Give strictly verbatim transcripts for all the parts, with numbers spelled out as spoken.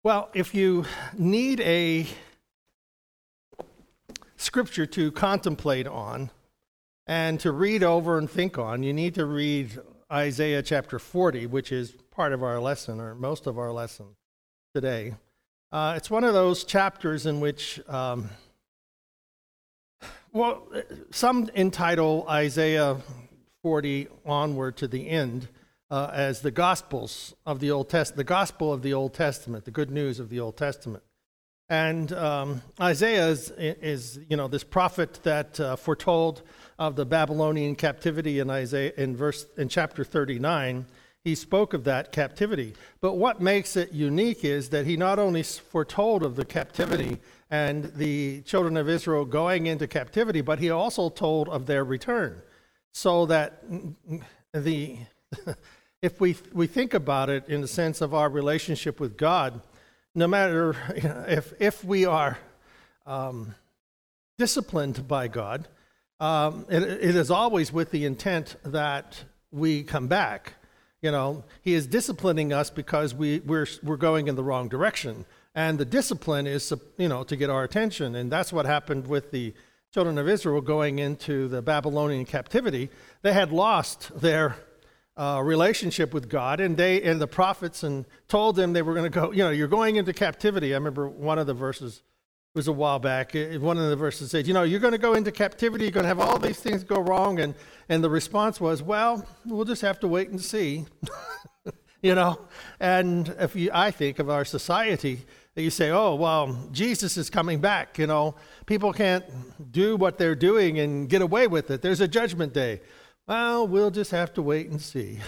Well, if you need a scripture to contemplate on and to read over and think on, you need to read Isaiah chapter forty, which is part of our lesson, or most of our lesson today. Uh, it's one of those chapters in which, um, well, some entitle Isaiah forty onward to the end uh, as the Gospels of the Old Testament, the Gospel of the Old Testament, the good news of the Old Testament. And um, Isaiah is, is, you know, this prophet that uh, foretold of the Babylonian captivity in Isaiah in verse in chapter thirty-nine. He spoke of that captivity. But what makes it unique is that he not only foretold of the captivity and the children of Israel going into captivity, but he also told of their return. So that the if we we think about it in the sense of our relationship with God, no matter you know, if if we are um, disciplined by God, um, it, it is always with the intent that we come back. You know, He is disciplining us because we we're we're going in the wrong direction, and the discipline is you know to get our attention, and that's what happened with the children of Israel going into the Babylonian captivity. They had lost their Uh, relationship with God, and they and the prophets and told them they were going to go, you know, you're going into captivity. I remember one of the verses, it was a while back, it, one of the verses said, you know, you're going to go into captivity, you're going to have all these things go wrong, and, and the response was, well, we'll just have to wait and see, you know, and if you, I think of our society, that you say, oh, well, Jesus is coming back, you know, people can't do what they're doing and get away with it. There's a judgment day. Well, we'll just have to wait and see.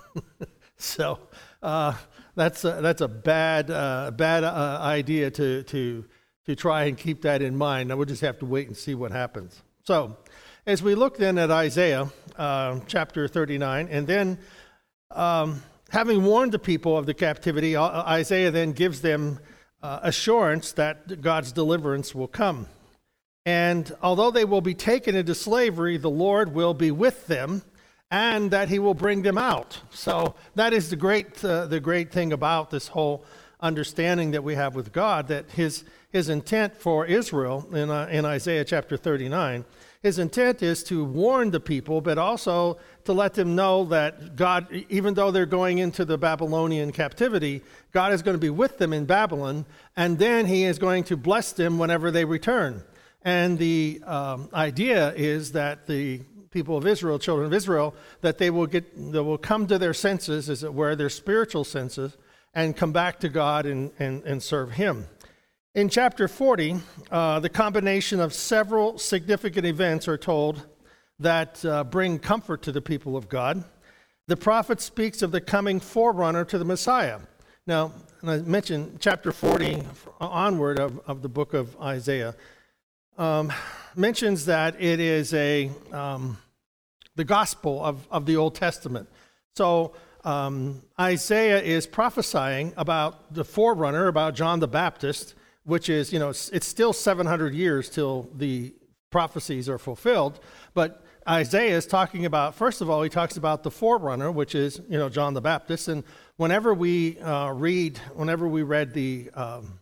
so uh, that's a, that's a bad uh, bad uh, idea to to to try and keep that in mind. Now we'll just have to wait and see what happens. So, as we look then at Isaiah uh, chapter thirty-nine, and then um, having warned the people of the captivity, Isaiah then gives them uh, assurance that God's deliverance will come. And although they will be taken into slavery, the Lord will be with them, and that He will bring them out. So that is the great, uh, the great thing about this whole understanding that we have with God, that His His intent for Israel in uh, in Isaiah chapter thirty-nine, His intent is to warn the people, but also to let them know that God, even though they're going into the Babylonian captivity, God is going to be with them in Babylon, and then He is going to bless them whenever they return. And the um, idea is that the people of Israel, children of Israel, that they will get, they will come to their senses, as it were, their spiritual senses, and come back to God and, and, and serve Him. In chapter forty, uh, the combination of several significant events are told that uh, bring comfort to the people of God. The prophet speaks of the coming forerunner to the Messiah. Now, and I mentioned chapter forty onward of, of the book of Isaiah. Um, mentions that it is a um, the gospel of, of the Old Testament. So um, Isaiah is prophesying about the forerunner, about John the Baptist, which is, you know, it's, it's still seven hundred years till the prophecies are fulfilled. But Isaiah is talking about, first of all, he talks about the forerunner, which is, you know, John the Baptist. And whenever we uh, read, whenever we read the um,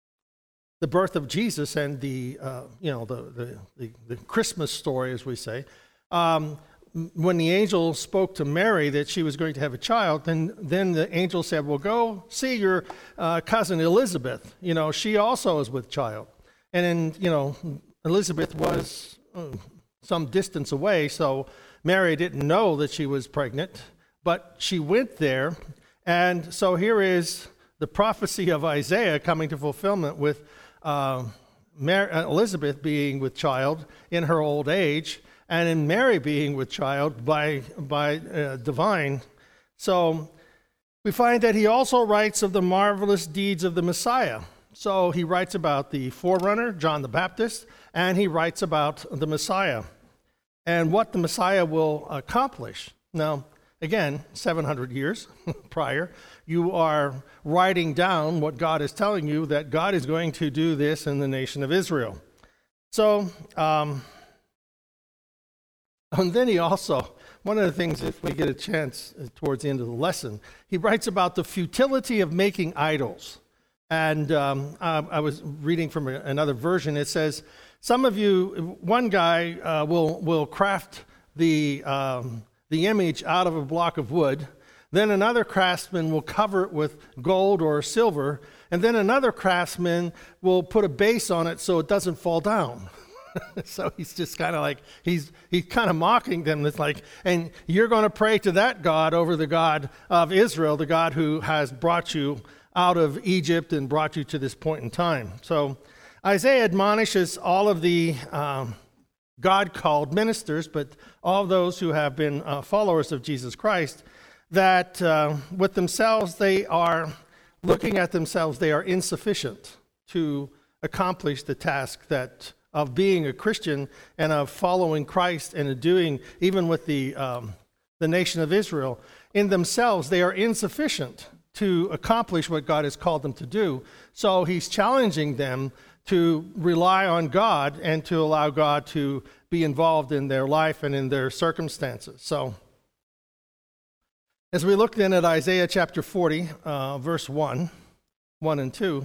the birth of Jesus and the, uh, you know, the, the, the, the Christmas story, as we say, um, when the angel spoke to Mary that she was going to have a child, then, then the angel said, well, go see your uh, cousin Elizabeth. You know, she also is with child. And then, you know, Elizabeth was uh, some distance away, so Mary didn't know that she was pregnant, but she went there. And so here is the prophecy of Isaiah coming to fulfillment with Uh, Mary, uh, Elizabeth being with child in her old age, and in Mary being with child by by uh, divine. So we find that he also writes of the marvelous deeds of the Messiah. So he writes about the forerunner, John the Baptist, and he writes about the Messiah and what the Messiah will accomplish. Now, again, seven hundred years prior, you are writing down what God is telling you, that God is going to do this in the nation of Israel. So, um, and then he also, one of the things, if we get a chance towards the end of the lesson, he writes about the futility of making idols. And um, I, I was reading from a, another version. It says, some of you, one guy uh, will will craft the um, the image out of a block of wood. Then another craftsman will cover it with gold or silver. And then another craftsman will put a base on it so it doesn't fall down. So he's just kind of like, he's he's kind of mocking them. It's like, and you're going to pray to that God over the God of Israel, the God who has brought you out of Egypt and brought you to this point in time. So Isaiah admonishes all of the um, God-called ministers, but all those who have been uh, followers of Jesus Christ, that uh, with themselves they are looking at themselves, they are insufficient to accomplish the task that of being a Christian and of following Christ and of doing, even with the um, the nation of Israel, in themselves they are insufficient to accomplish what God has called them to do. So he's challenging them to rely on God and to allow God to be involved in their life and in their circumstances. So as we look then at Isaiah chapter forty, uh, verse one, one and two,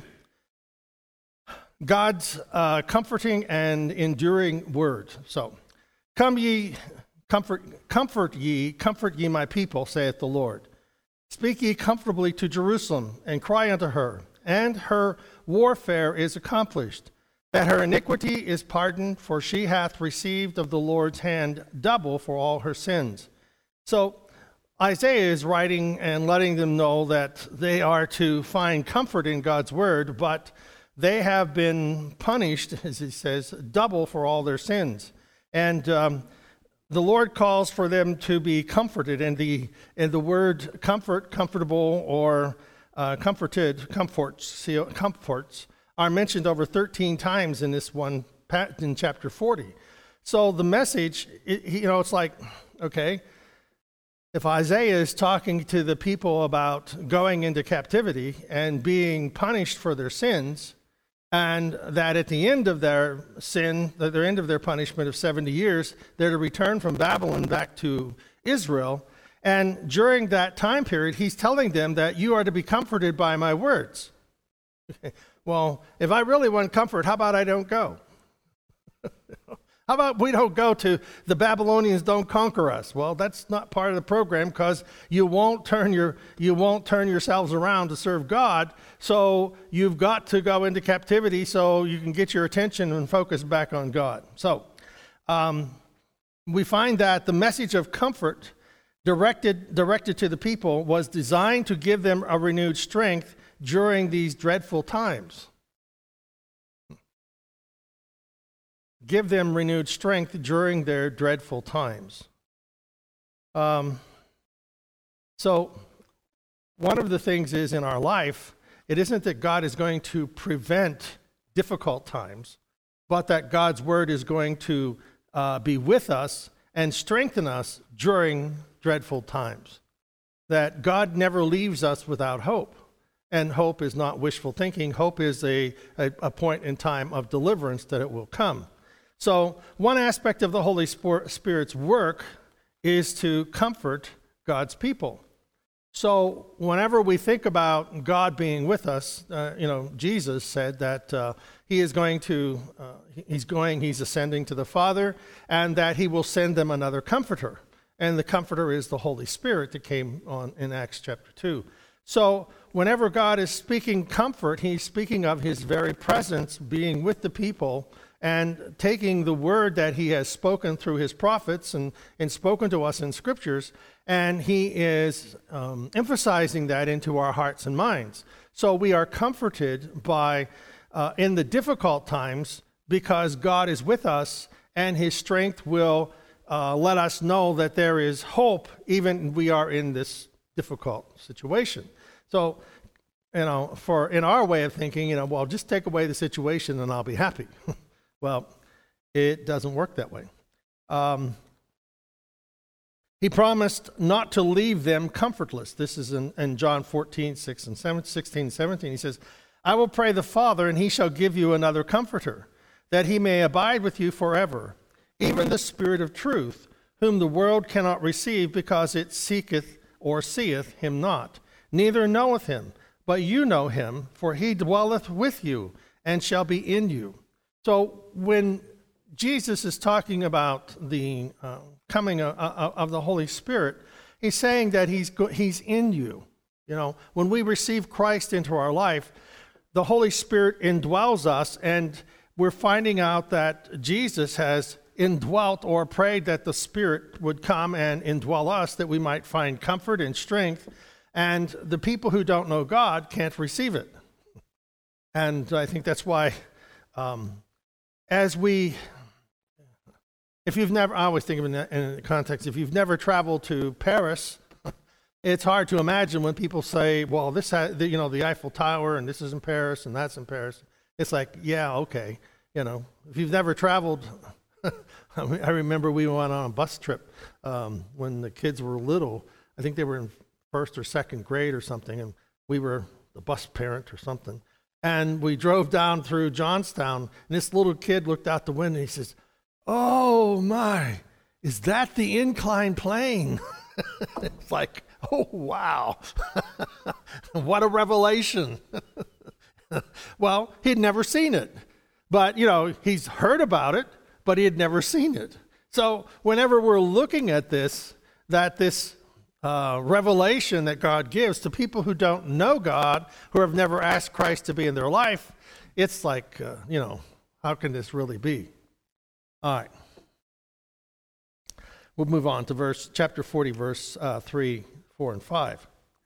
God's uh, comforting and enduring word. So, come ye, comfort, comfort ye, comfort ye my people, saith the Lord. Speak ye comfortably to Jerusalem, and cry unto her, and her warfare is accomplished, that her iniquity is pardoned, for she hath received of the Lord's hand double for all her sins. So, Isaiah is writing and letting them know that they are to find comfort in God's word, but they have been punished, as he says, double for all their sins. And um, the Lord calls for them to be comforted. And the and the word comfort, comfortable, or uh, comforted, comforts, comforts, are mentioned over thirteen times in this one, in chapter forty. So the message, it, you know, it's like, okay, if Isaiah is talking to the people about going into captivity and being punished for their sins, and that at the end of their sin, at the end of their punishment of seventy years, they're to return from Babylon back to Israel. And during that time period, he's telling them that you are to be comforted by my words. Well, if I really want comfort, how about I don't go? How about we don't go to the Babylonians don't conquer us? Well, that's not part of the program, because you won't turn your you won't turn yourselves around to serve God. So you've got to go into captivity so you can get your attention and focus back on God. So um, we find that the message of comfort directed directed to the people was designed to give them a renewed strength during these dreadful times. Give them renewed strength during their dreadful times. Um, so one of the things is in our life, it isn't that God is going to prevent difficult times, but that God's word is going to uh, be with us and strengthen us during dreadful times. That God never leaves us without hope. And hope is not wishful thinking. Hope is a, a, a point in time of deliverance that it will come. So one aspect of the Holy Spirit's work is to comfort God's people. So whenever we think about God being with us, uh, you know, Jesus said that uh, he is going to, uh, he's going, he's ascending to the Father, and that he will send them another comforter. And the comforter is the Holy Spirit that came on in Acts chapter two. So whenever God is speaking comfort, he's speaking of his very presence being with the people and taking the word that he has spoken through his prophets and, and spoken to us in scriptures, and he is um, emphasizing that into our hearts and minds. So we are comforted by, uh, in the difficult times, because God is with us, and his strength will uh, let us know that there is hope, even we are in this difficult situation. So, you know, for in our way of thinking, you know, well, just take away the situation and I'll be happy. Well, it doesn't work that way. Um, he promised not to leave them comfortless. This is in, in John fourteen, six and seven, sixteen, seventeen. He says, I will pray the Father, and he shall give you another comforter, that he may abide with you forever, even the Spirit of truth, whom the world cannot receive, because it seeketh or seeth him not, neither knoweth him. but you know him, for he dwelleth with you and shall be in you. So when Jesus is talking about the uh, coming of, of the Holy Spirit, he's saying that he's go- he's in you. You know, when we receive Christ into our life, the Holy Spirit indwells us, and we're finding out that Jesus has indwelt or prayed that the Spirit would come and indwell us, that we might find comfort and strength. And the people who don't know God can't receive it. And I think that's why, um, as we, if you've never, I always think of it in the, in the context, if you've never traveled to Paris, it's hard to imagine when people say, well, this, ha- the, you know, the Eiffel Tower, and this is in Paris, and that's in Paris. It's like, yeah, okay. You know, if you've never traveled, I remember we went on a bus trip um, when the kids were little. I think they were in first or second grade or something, and we were the bus parent or something. And we drove down through Johnstown, and this little kid looked out the window, and he says, oh my, is that the incline plane? It's like, oh, wow. What a revelation. Well, he'd never seen it. But, you know, he's heard about it, but he had never seen it. So whenever we're looking at this, that this uh, revelation that God gives to people who don't know God, who have never asked Christ to be in their life, it's like, uh, you know, how can this really be? All right. We'll move on to verse chapter forty, verse uh, three, four, and five.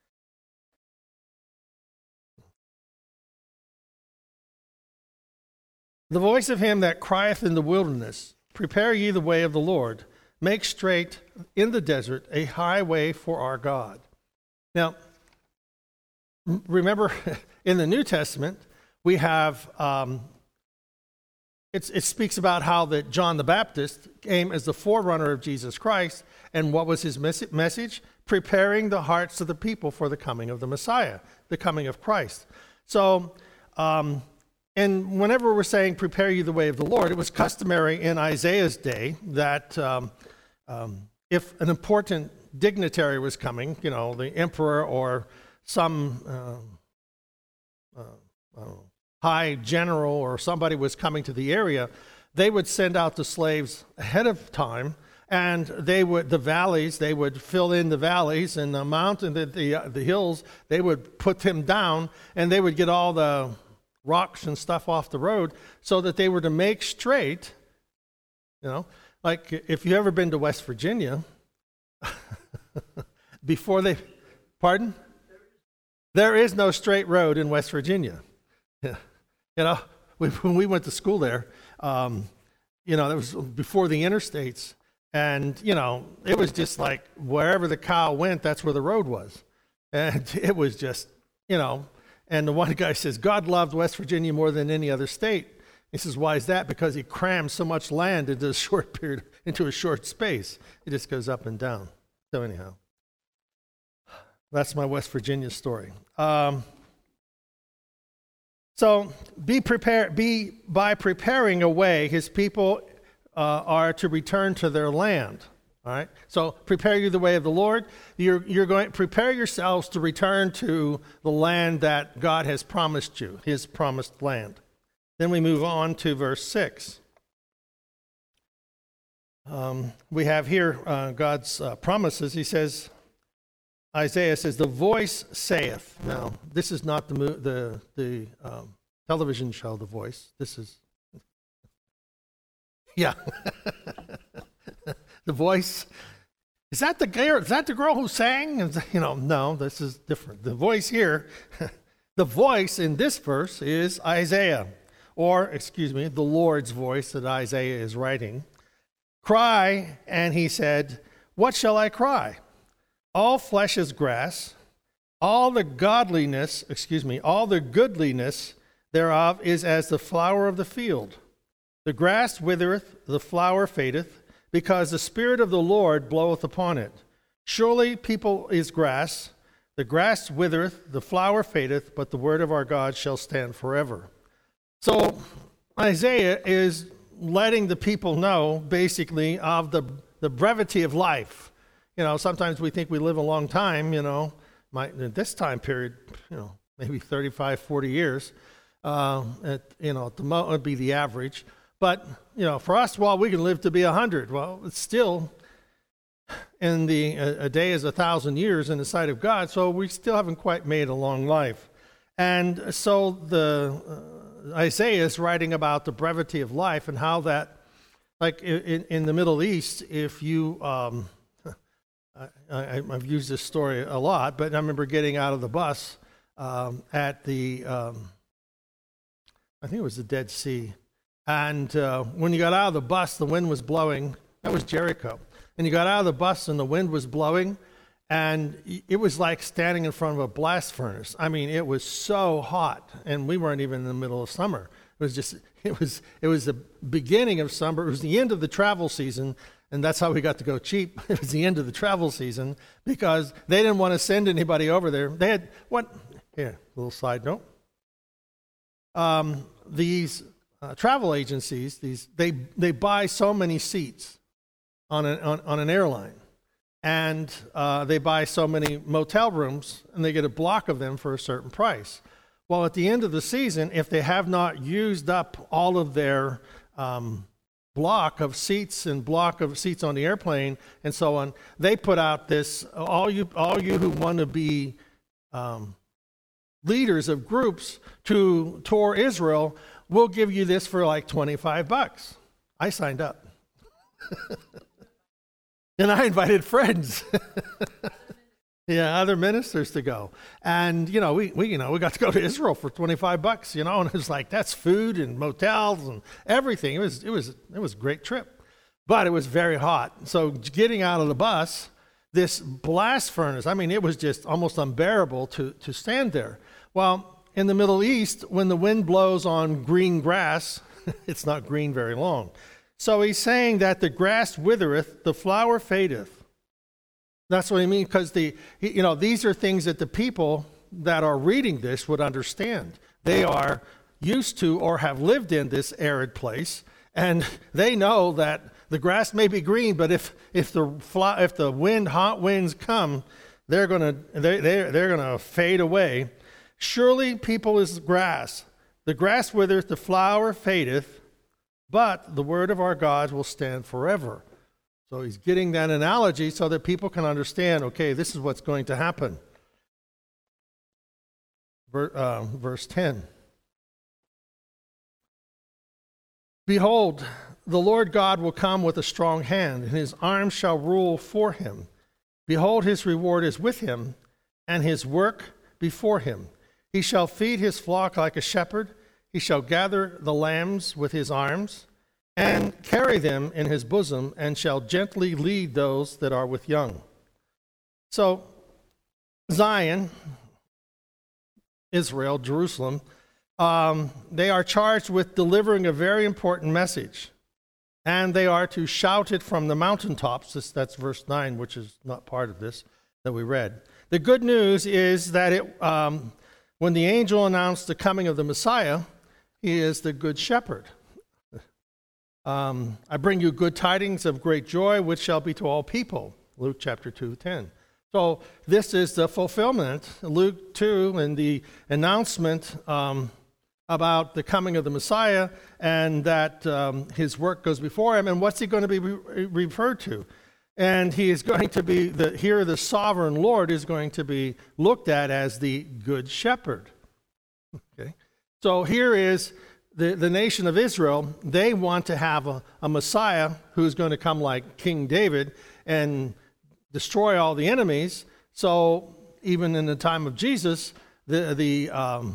The voice of him that crieth in the wilderness, prepare ye the way of the Lord, make straight in the desert a highway for our God. Now, remember, in the New Testament, we have, um, it's, it speaks about how that John the Baptist came as the forerunner of Jesus Christ, and what was his mes- message? Preparing the hearts of the people for the coming of the Messiah, the coming of Christ. So, um, and whenever we're saying, prepare you the way of the Lord, it was customary in Isaiah's day that um, um, if an important dignitary was coming, you know, the emperor or some uh, uh, I don't know, high general or somebody was coming to the area, they would send out the slaves ahead of time, and they would, the valleys, they would fill in the valleys, and the mountain, the, the, uh, the hills, they would put them down, and they would get all the rocks and stuff off the road so that they were to make straight, you know, like if you've ever been to West Virginia, before they, pardon? There is no straight road in West Virginia. Yeah. You know, we, when we went to school there, um, you know, that was before the interstates, and, you know, it was just like wherever the cow went, that's where the road was. And it was just, you know, and the one guy says, God loved West Virginia more than any other state. He says, why is that? Because he crammed so much land into a short period, into a short space. It just goes up and down. So anyhow, that's my West Virginia story. Um, so be prepared. Be by preparing a way, his people uh, are to return to their land. All right. So prepare you the way of the Lord. You're you're going prepare yourselves to return to the land that God has promised you, his promised land. Then we move on to verse six. Um, we have here uh, God's uh, promises. He says, Isaiah says, "The voice saith." Now, this is not the mo- the the um, television show, The Voice. This is, yeah. The voice, is that the girl, is that the girl who sang? And, you know, no, this is different. The voice here, the voice in this verse is Isaiah, or, excuse me, the Lord's voice that Isaiah is writing. Cry, and he said, what shall I cry? All flesh is grass, all the godliness, excuse me, all the goodliness thereof is as the flower of the field. The grass withereth, the flower fadeth, because the Spirit of the Lord bloweth upon it. Surely people is grass, the grass withereth, the flower fadeth, but the word of our God shall stand forever. So Isaiah is letting the people know, basically, of the, the brevity of life. You know, sometimes we think we live a long time, you know, might, in this time period, you know, maybe thirty-five, forty years. Uh, at, you know, at the mo- would be the average. But, you know, for us, well, we can live to be one hundred. Well, it's still, in the a, a day is a thousand years in the sight of God, so we still haven't quite made a long life. And so the uh, Isaiah is writing about the brevity of life and how that, like in, in the Middle East, if you, um, I, I, I've used this story a lot, but I remember getting out of the bus um, at the, um, I think it was the Dead Sea. And uh, when you got out of the bus, the wind was blowing. That was Jericho. And you got out of the bus and the wind was blowing, and it was like standing in front of a blast furnace. I mean, it was so hot, and we weren't even in the middle of summer. It was just, it was, it was the beginning of summer. It was the end of the travel season, and that's how we got to go cheap. It was the end of the travel season because they didn't want to send anybody over there. They had, what, here, a little side note. Um, these uh, travel agencies, these they they buy so many seats on an, on, on an airline. And uh, they buy so many motel rooms, and they get a block of them for a certain price. Well, at the end of the season, if they have not used up all of their um, block of seats and block of seats on the airplane and so on, they put out this, all you, all you who want to be um, leaders of groups to tour Israel, we'll give you this for like twenty-five bucks. I signed up. And I invited friends, yeah, other ministers to go, and you know, we, we you know we got to go to Israel for twenty-five bucks, you know, and it was like that's food and motels and everything. It was it was it was a great trip, but it was very hot. So getting out of the bus, this blast furnace, I mean, it was just almost unbearable to to stand there. Well, in the Middle East, when the wind blows on green grass, it's not green very long. So he's saying that the grass withereth, the flower fadeth. That's what he means, because the you know these are things that the people that are reading this would understand. They are used to or have lived in this arid place, and they know that the grass may be green, but if if the fly, if the wind, hot winds come, they're gonna they they they're gonna fade away. Surely people is grass. The grass withereth, the flower fadeth. But the word of our God will stand forever. So he's getting that analogy so that people can understand, okay, this is what's going to happen. Ver, uh, verse ten. Behold, the Lord God will come with a strong hand, and his arm shall rule for him. Behold, his reward is with him, and his work before him. He shall feed his flock like a shepherd. He shall gather the lambs with his arms and carry them in his bosom, and shall gently lead those that are with young. So Zion, Israel, Jerusalem, um, they are charged with delivering a very important message. And they are to shout it from the mountaintops. This, that's verse nine, which is not part of this that we read. The good news is that it, um, when the angel announced the coming of the Messiah, he is the good shepherd. Um, I bring you good tidings of great joy, which shall be to all people. Luke chapter two, ten. So this is the fulfillment, Luke two, and the announcement um, about the coming of the Messiah, and that um, his work goes before him. And what's he going to be re- referred to? And he is going to be, the, here the sovereign Lord is going to be looked at as the good shepherd. Okay. So here is the, the nation of Israel. They want to have a, a Messiah who's going to come like King David and destroy all the enemies. So even in the time of Jesus, the the um,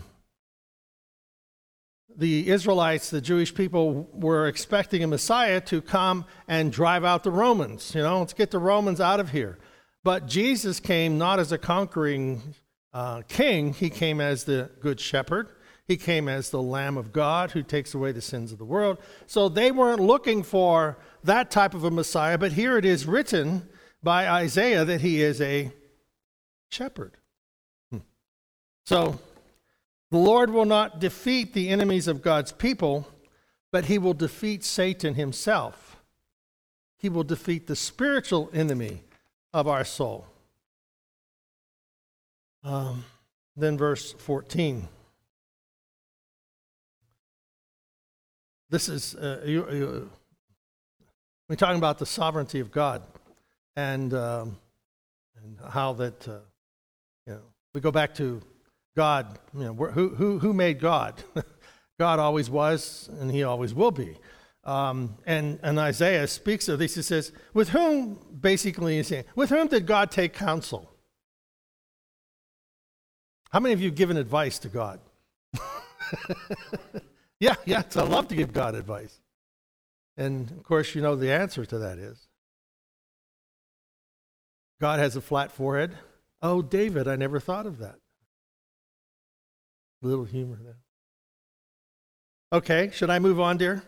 the Israelites, the Jewish people, were expecting a Messiah to come and drive out the Romans. You know, let's get the Romans out of here. But Jesus came not as a conquering uh, king. He came as the good shepherd. He came as the Lamb of God who takes away the sins of the world. So they weren't looking for that type of a Messiah, but here it is written by Isaiah that he is a shepherd. Hmm. So the Lord will not defeat the enemies of God's people, but he will defeat Satan himself. He will defeat the spiritual enemy of our soul. Um, then verse fourteen. This is, uh, you, you, we're talking about the sovereignty of God, and, um, and how that, uh, you know, we go back to God, you know, who, who, who made God? God always was, and he always will be. Um, and, and Isaiah speaks of this. He says, with whom, basically, he's saying, with whom did God take counsel? How many of you have given advice to God? yeah, yeah, I love to give God advice. And, of course, you know the answer to that is, God has a flat forehead. Oh, David, I never thought of that. A little humor there. Okay, should I move on, dear?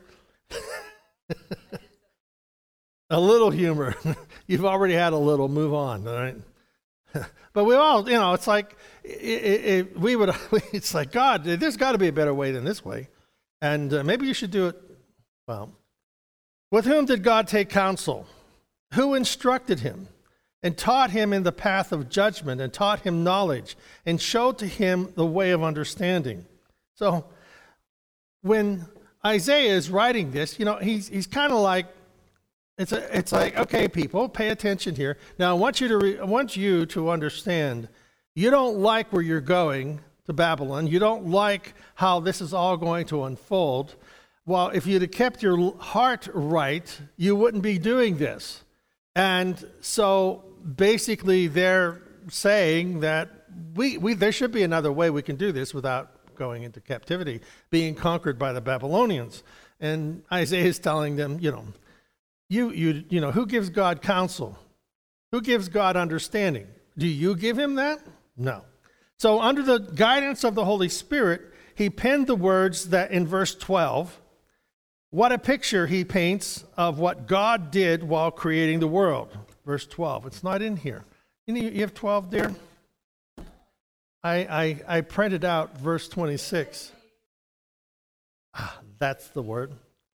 A little humor. You've already had a little. Move on, all right? But we all, you know, it's like, it, it, it, we would, it's like, God, there's got to be a better way than this way. And uh, maybe you should do it. Well, with whom did God take counsel? Who instructed him and taught him in the path of judgment and taught him knowledge and showed to him the way of understanding? So when Isaiah is writing this, you know, he's he's kind of like, it's a, it's like, okay, people, pay attention here. Now, I want you to re, I want you to understand, you don't like where you're going to Babylon. You don't like how this is all going to unfold. Well, if you'd have kept your heart right, you wouldn't be doing this. And so basically they're saying that we, we there should be another way we can do this without going into captivity, being conquered by the Babylonians. And Isaiah is telling them, you know, you you you know, who gives God counsel? Who gives God understanding? Do you give him that? No. So under the guidance of the Holy Spirit, he penned the words that in verse twelve, what a picture he paints of what God did while creating the world. Verse twelve. It's not in here. You know, you have twelve there? I, I, I printed out verse twenty-six. Ah, that's the word.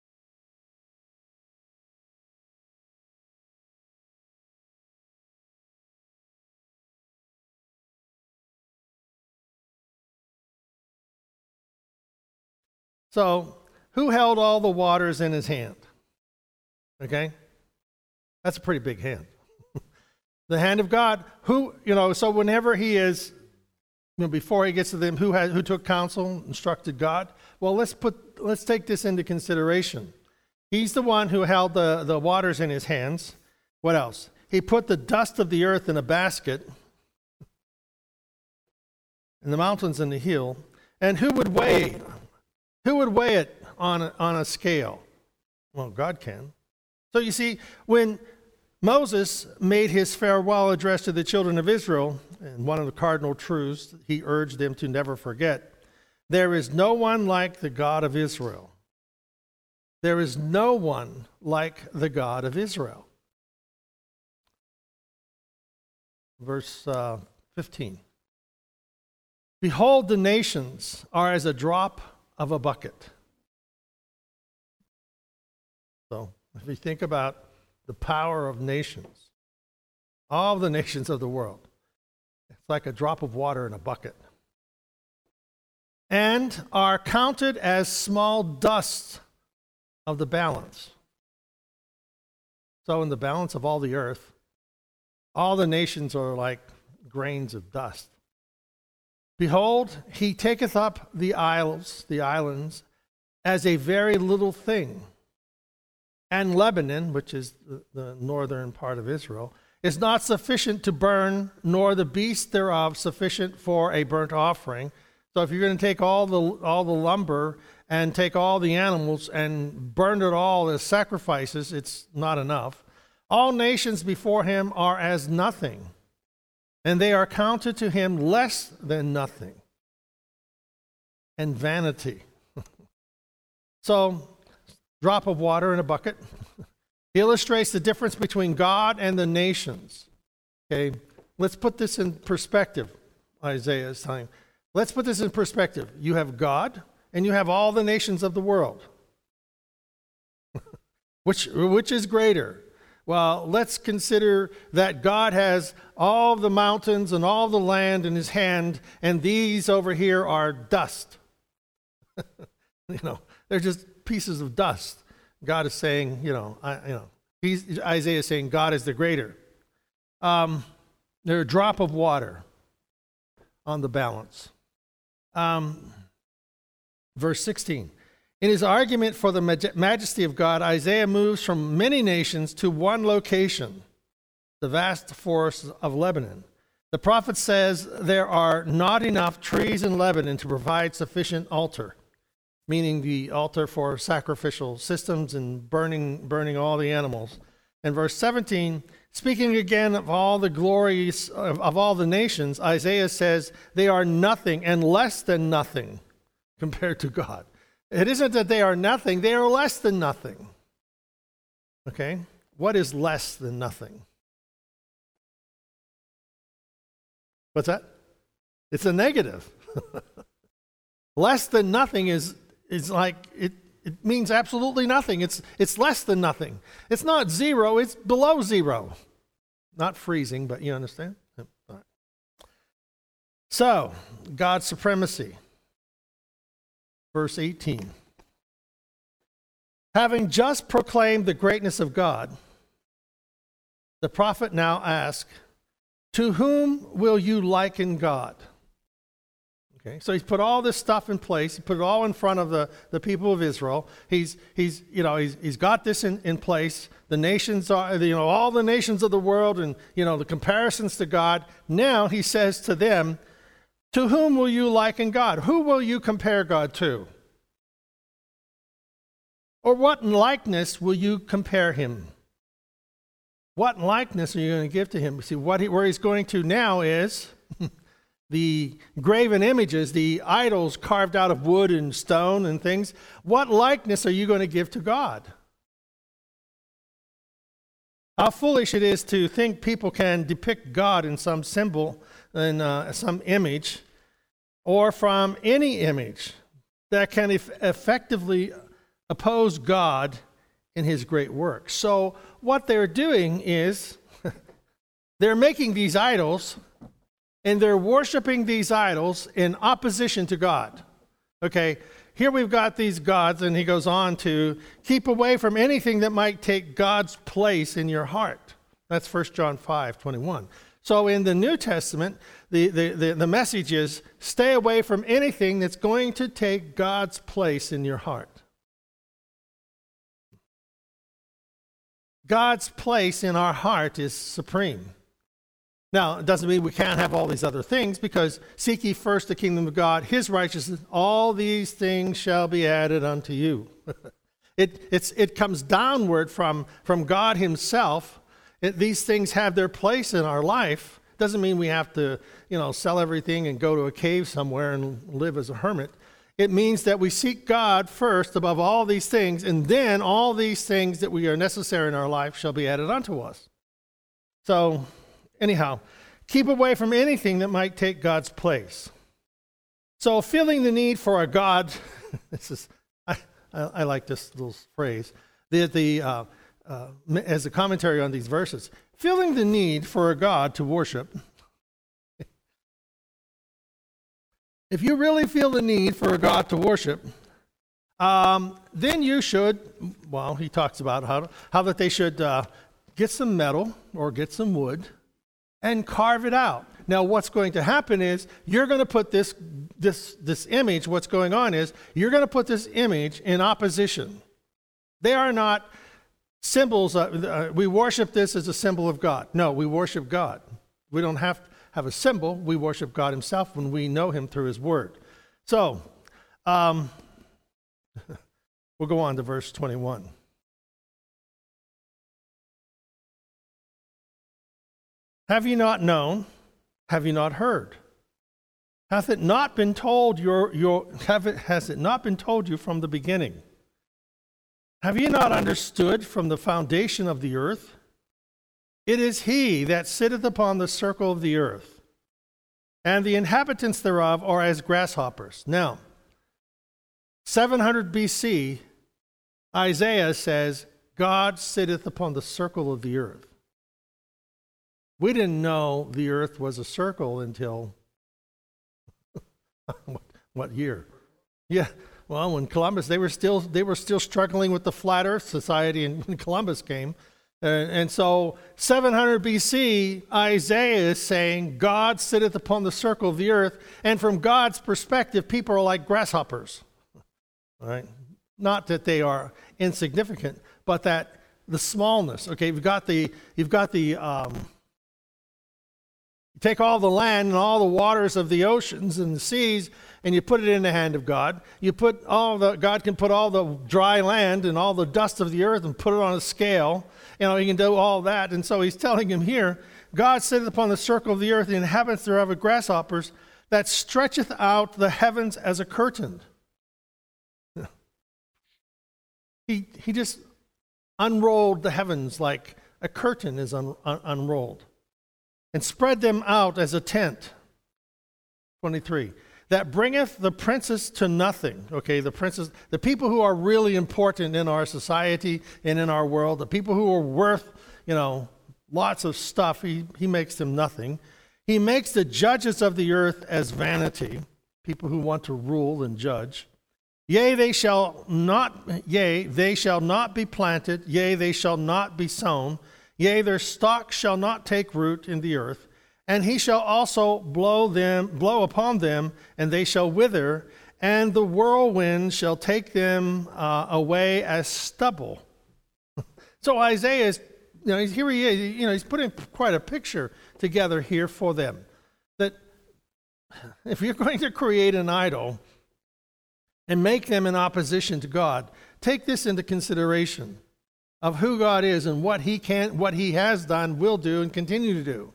So, who held all the waters in his hand? Okay? That's a pretty big hand. The hand of God. Who, you know, so whenever he is, you know, before he gets to them, who had, who took counsel, instructed God? Well, let's put, let's take this into consideration. He's the one who held the, the waters in his hands. What else? He put the dust of the earth in a basket, and the mountains in the hill. And who would weigh, who would weigh it on a, on a scale? Well, God can. So you see, when Moses made his farewell address to the children of Israel, and one of the cardinal truths he urged them to never forget, there is no one like the God of Israel. There is no one like the God of Israel. Verse uh, fifteen. Behold, the nations are as a drop of a bucket. So, if you think about the power of nations, all the nations of the world, it's like a drop of water in a bucket, and are counted as small dust of the balance. So in the balance of all the earth, all the nations are like grains of dust. Behold, he taketh up the isles, the islands, as a very little thing. And Lebanon, which is the, the northern part of Israel, is not sufficient to burn, nor the beast thereof sufficient for a burnt offering. So if you're going to take all the all the lumber and take all the animals and burn it all as sacrifices, it's not enough. All nations before him are as nothing, and they are counted to him less than nothing, and vanity. So, drop of water in a bucket illustrates the difference between God and the nations. Okay, let's put this in perspective. Isaiah is telling. Let's put this in perspective. You have God, and you have all the nations of the world. which, which is greater? Well, let's consider that God has all the mountains and all the land in his hand, and these over here are dust. You know, they're just pieces of dust. God is saying, you know, I, you know, he's, Isaiah is saying God is the greater. Um, they're a drop of water on the balance. Um, verse sixteen. In his argument for the maj- majesty of God, Isaiah moves from many nations to one location, the vast forests of Lebanon. The prophet says there are not enough trees in Lebanon to provide sufficient altar, meaning the altar for sacrificial systems and burning, burning all the animals. And verse seventeen, speaking again of all the glories of, of all the nations, Isaiah says they are nothing and less than nothing compared to God. It isn't that they are nothing, they are less than nothing. Okay? What is less than nothing? What's that? It's a negative. Less than nothing is, is like, it, it means absolutely nothing. It's, it's less than nothing. It's not zero, it's below zero. Not freezing, but you understand? So, God's supremacy. Verse eighteen. Having just proclaimed the greatness of God, the prophet now asks, to whom will you liken God? Okay, so he's put all this stuff in place. He put it all in front of the, the people of Israel. He's, he's, you know, he's, he's got this in, in place. The nations are, you know, all the nations of the world and, you know, the comparisons to God. Now he says to them, to whom will you liken God? Who will you compare God to? Or what likeness will you compare him? What likeness are you going to give to him? See, what he, where he's going to now is the graven images, the idols carved out of wood and stone and things. What likeness are you going to give to God? How foolish it is to think people can depict God in some symbol, in uh, some image, or from any image that can eff- effectively oppose God in his great work. So what they're doing is they're making these idols and they're worshiping these idols in opposition to God. Okay, here we've got these gods, and he goes on to keep away from anything that might take God's place in your heart. That's First John five twenty-one. So in the New Testament, the, the, the, the message is stay away from anything that's going to take God's place in your heart. God's place in our heart is supreme. Now, it doesn't mean we can't have all these other things, because seek ye first the kingdom of God, his righteousness, all these things shall be added unto you. it, it's, it comes downward from, from God himself. It, these things have their place in our life. Doesn't mean we have to, you know, sell everything and go to a cave somewhere and live as a hermit. It means that we seek God first above all these things, and then all these things that we are necessary in our life shall be added unto us. So, anyhow, keep away from anything that might take God's place. So, feeling the need for a God, this is, I, I, I like this little phrase, the, the, uh, uh, as a commentary on these verses, feeling the need for a God to worship. If you really feel the need for a God to worship, um, then you should, well, he talks about how, how that they should uh, get some metal or get some wood and carve it out. Now, what's going to happen is you're going to put this, this, this image, what's going on is you're going to put this image in opposition. They are not symbols. Of, uh, we worship this as a symbol of God. No, we worship God. We don't have to have a symbol. We worship God himself when we know him through his word. So, um, we'll go on to verse twenty-one. Have you not known? Have you not heard? Hath it not been told your your have it has it not been told you from the beginning? Have you not understood from the foundation of the earth? It is he that sitteth upon the circle of the earth, and the inhabitants thereof are as grasshoppers. Now, seven hundred B C, Isaiah says God sitteth upon the circle of the earth. We didn't know the earth was a circle until what, what year? Yeah, well, when Columbus, they were still they were still struggling with the flat Earth society, and when Columbus came, and, and so seven hundred B C, Isaiah is saying God sitteth upon the circle of the earth, and from God's perspective, people are like grasshoppers. All right, not that they are insignificant, but that the smallness. Okay, you've got the you've got the um, take all the land and all the waters of the oceans and the seas, and you put it in the hand of God. You put all the God can put all the dry land and all the dust of the earth and put it on a scale. You know, he can do all that. And so he's telling him here, God sitteth upon the circle of the earth, the inhabitants thereof are grasshoppers, that stretcheth out the heavens as a curtain. He he just unrolled the heavens like a curtain is un, un, unrolled, and spread them out as a tent. twenty-three. That bringeth the princes to nothing. Okay, the princes, the people who are really important in our society and in our world, the people who are worth, you know, lots of stuff, he, he makes them nothing. He makes the judges of the earth as vanity, people who want to rule and judge. Yea, they shall not, yea, they shall not be planted, yea, they shall not be sown, yea, their stalk shall not take root in the earth. And he shall also blow them, blow upon them, and they shall wither, and the whirlwind shall take them uh, away as stubble. So Isaiah is, you know, here he is, you know, he's putting quite a picture together here for them. That if you're going to create an idol and make them in opposition to God, take this into consideration of who God is and what he can, what he has done, will do, and continue to do.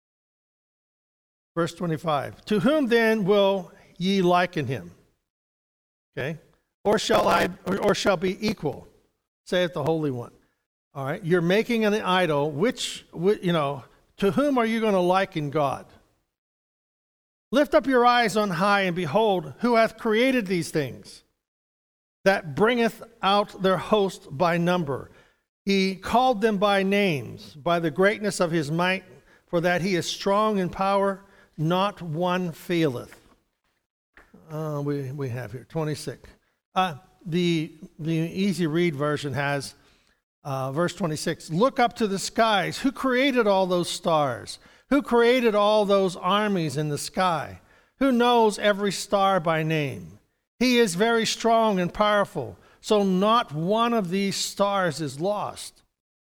Verse twenty-five, to whom then will ye liken him? Okay, or shall I, or, or shall be equal, saith the Holy One. All right, you're making an idol, which, you know, to whom are you going to liken God? Lift up your eyes on high and behold, who hath created these things, that bringeth out their host by number. He called them by names, by the greatness of his might, for that he is strong in power, not one faileth. Uh, we, we have here, twenty-six. Uh, the, the easy read version has uh, verse twenty-six. Look up to the skies. Who created all those stars? Who created all those armies in the sky? Who knows every star by name? He is very strong and powerful, so not one of these stars is lost.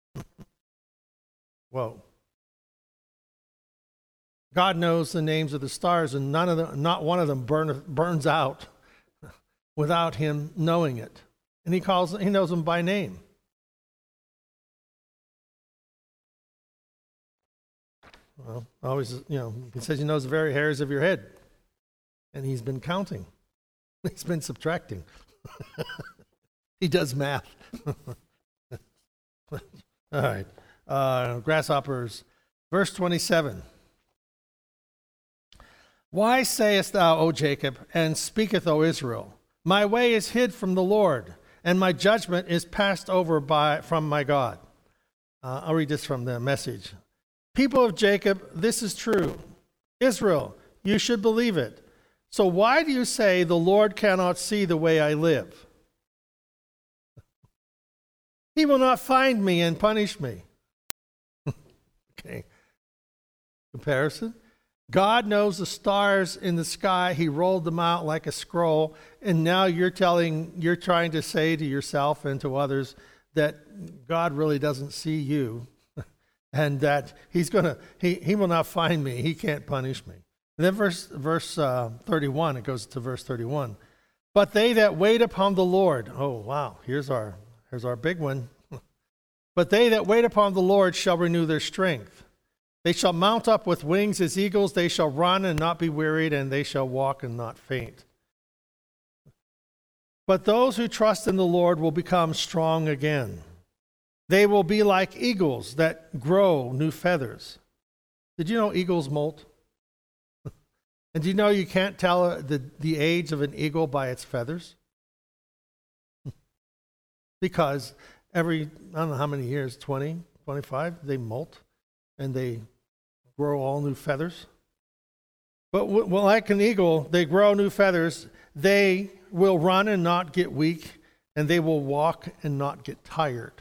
Whoa. God knows the names of the stars, and none of them, not one of them burn, burns out without him knowing it. And he calls, he knows them by name. Well, always, you know, he says he knows the very hairs of your head, and he's been counting. He's been subtracting. He does math. All right, uh, grasshoppers, verse twenty-seven. Why sayest thou, O Jacob, and speaketh, O Israel, my way is hid from the Lord, and my judgment is passed over by from my God? Uh, I'll read this from the Message. People of Jacob, this is true. Israel, you should believe it. So why do you say the Lord cannot see the way I live? He will not find me and punish me. Okay. Comparison. God knows the stars in the sky. He rolled them out like a scroll. And now you're telling, you're trying to say to yourself and to others that God really doesn't see you and that he's going to, he, he will not find me. He can't punish me. And then verse, verse uh, thirty-one, it goes to verse thirty-one. But they that wait upon the Lord, oh, wow, here's our, here's our big one. But they that wait upon the Lord shall renew their strength. They shall mount up with wings as eagles. They shall run and not be wearied, and they shall walk and not faint. But those who trust in the Lord will become strong again. They will be like eagles that grow new feathers. Did you know eagles molt? And do you know you can't tell the, the age of an eagle by its feathers? Because every, I don't know how many years, twenty, twenty-five, they molt and they grow all new feathers. But w- well, like an eagle, they grow new feathers. They will run and not get weak, and they will walk and not get tired.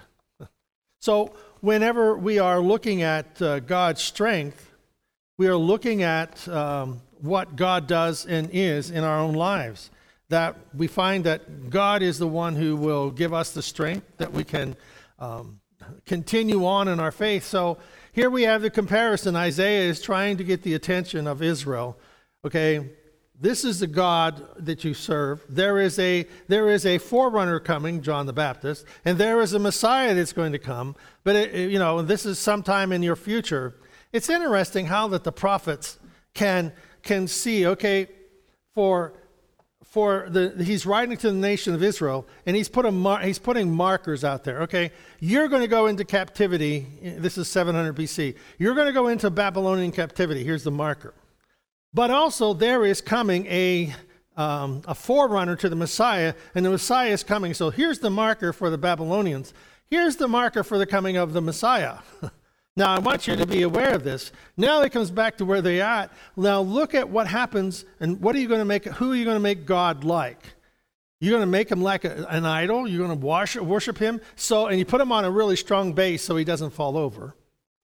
So whenever we are looking at uh, God's strength, we are looking at um, what God does and is in our own lives. That we find that God is the one who will give us the strength that we can um, continue on in our faith. So here we have the comparison. Isaiah is trying to get the attention of Israel. Okay, this is the God that you serve. There is a there is a forerunner coming, John the Baptist, and there is a Messiah that's going to come. But it, it, you know, this is sometime in your future. It's interesting how that the prophets can can see. Okay, for for the he's writing to the nation of Israel, and he's put a mar, he's putting markers out there. Okay, you're going to go into captivity. This is seven hundred B C. You're going to go into Babylonian captivity. Here's the marker. But also there is coming a um, a forerunner to the Messiah, and the Messiah is coming. So here's the marker for the Babylonians. Here's the marker for the coming of the Messiah. Now I want you to be aware of this. Now it comes back to where they are at. Now look at what happens, and what are you going to make? Who are you going to make God like? You're going to make him like a, an idol. You're going to worship, worship him. So, and you put him on a really strong base so he doesn't fall over.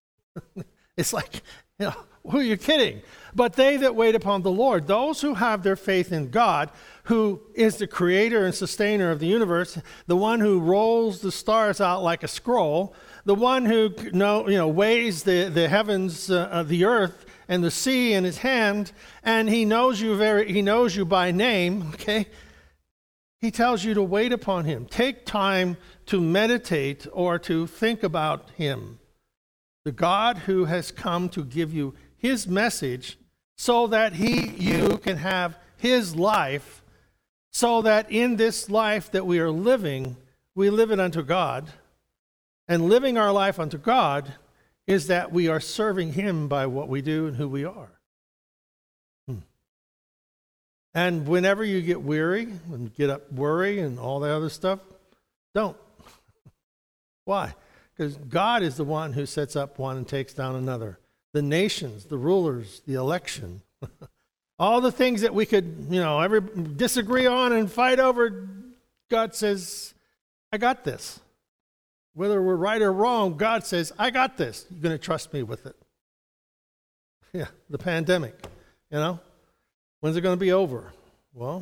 It's like, you know, who are you kidding? But they that wait upon the Lord, those who have their faith in God, who is the creator and sustainer of the universe, the one who rolls the stars out like a scroll, the one who know, you know, weighs the, the heavens, uh, the earth, and the sea in his hand, and he knows you very, he knows you by name, okay? He tells you to wait upon him. Take time to meditate or to think about him. The God who has come to give you his message so that he, you can have his life, so that in this life that we are living, we live it unto God. And living our life unto God is that we are serving him by what we do and who we are. Hmm. And whenever you get weary and get up worry and all the other stuff, don't. Why? Because God is the one who sets up one and takes down another. The nations, the rulers, the election, all the things that we could, you know, every disagree on and fight over, God says, I got this. Whether we're right or wrong, God says, I got this. You're going to trust me with it. Yeah, the pandemic, you know. When's it going to be over? Well,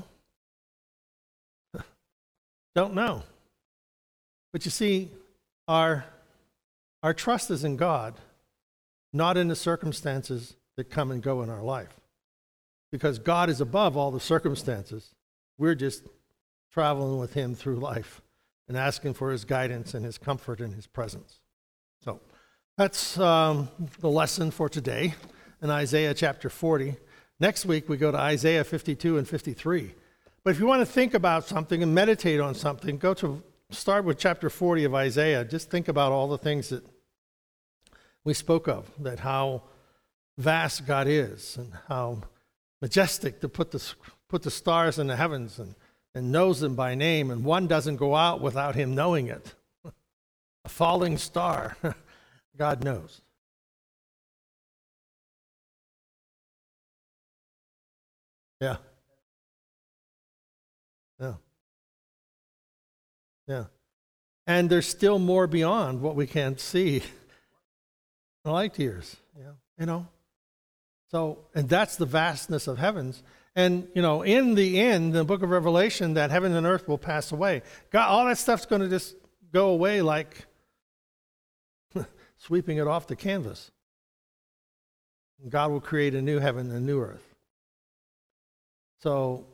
don't know. But you see, our, our trust is in God, not in the circumstances that come and go in our life. Because God is above all the circumstances. We're just traveling with him through life and asking for his guidance and his comfort and his presence. So that's um, the lesson for today in Isaiah chapter forty. Next week we go to Isaiah fifty-two and fifty-three. But if you want to think about something and meditate on something, go to start with chapter forty of Isaiah. Just think about all the things that we spoke of, that how vast God is and how majestic to put the, put the stars in the heavens and, and knows them by name, and one doesn't go out without him knowing it. A falling star, God knows. Yeah. Yeah. Yeah. And there's still more beyond what we can't see. Light years, yeah, you know. So, and that's the vastness of heavens. And, you know, in the end, the book of Revelation, that heaven and earth will pass away. God, all that stuff's going to just go away like sweeping it off the canvas. God will create a new heaven and a new earth. So,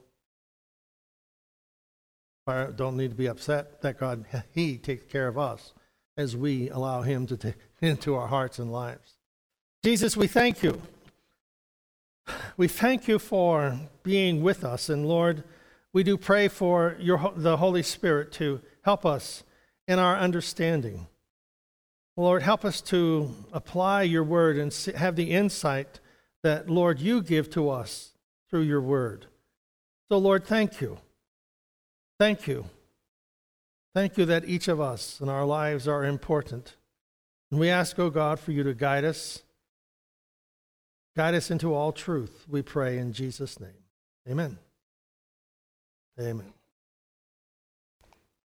I don't need to be upset that God, he takes care of us as we allow him to take into our hearts and lives. Jesus, we thank you. We thank you for being with us. And Lord, we do pray for your, the Holy Spirit to help us in our understanding. Lord, help us to apply your word and have the insight that, Lord, you give to us through your word. So, Lord, thank you. Thank you. Thank you that each of us and our lives are important. And we ask, O God, for you to guide us, guide us into all truth, we pray in Jesus' name. Amen. Amen.